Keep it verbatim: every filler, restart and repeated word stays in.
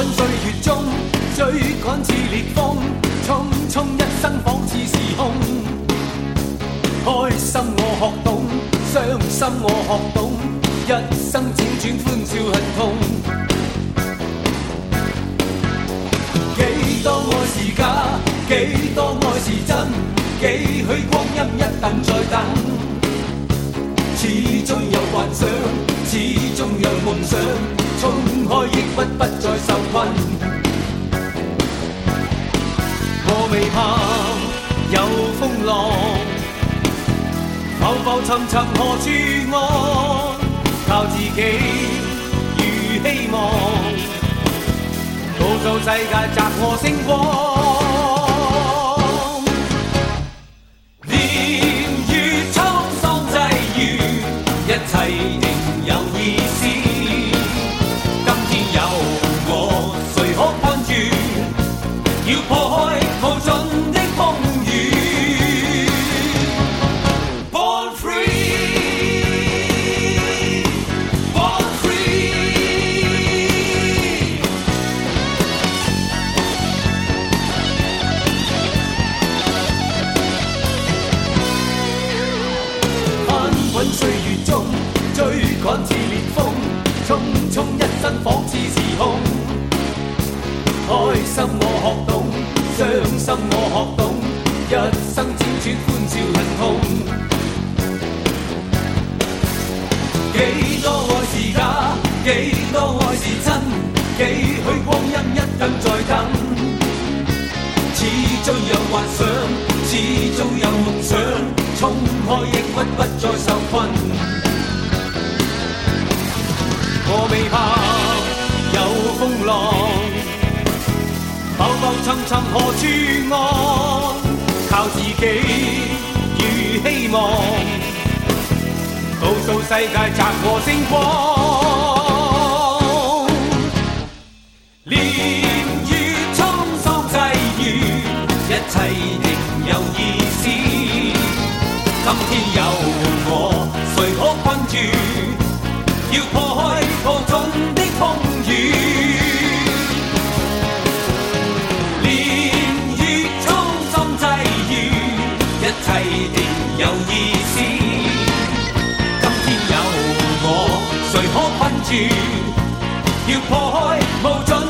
滚歲月中，追趕似烈風，匆匆一生仿似時空。開心我學懂，傷心我學懂，一生輾轉歡笑恨痛。幾多愛是假，幾多愛是真，幾許光陰一等再等。始終有幻想，始終有夢想，衝開抑鬱不再受困。我未怕有風浪，浮浮沉沉何處安？靠自己與希望，告訴世界摘我星光。一切定有意思，今天有我，誰可關注？要破開無盡的風雨。Born free, born free。翻滾歲月中，追趕似烈風，匆匆一生仿似時空。開心我學懂，傷心我學懂，一生輾轉歡笑恨痛。幾多愛是假，幾多愛是真，幾許光陰一等再等。始終有幻想，始終有夢想，衝開抑鬱不再受困。我未怕有風浪，浮浮沉沉何處安？靠自己與希望，告訴世界摘我星光。年月滄桑際遇，一切定有意思。今天有我，誰可困住？要破開無盡的風雨。年月滄桑際遇，一切定有意思。今天有我，誰可困住？要破開無盡